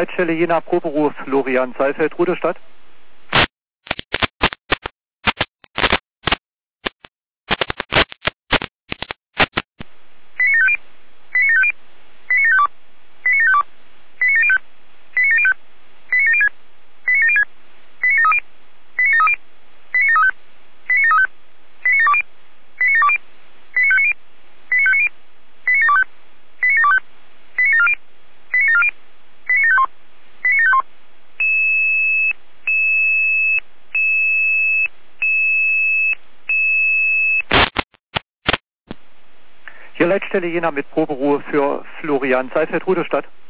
Leitstelle Jena, Proberuf Florian Saalfeld, Rudolstadt. Hier Leitstelle Jena mit Proberuhe für Florian Saalfeld, Rudolstadt.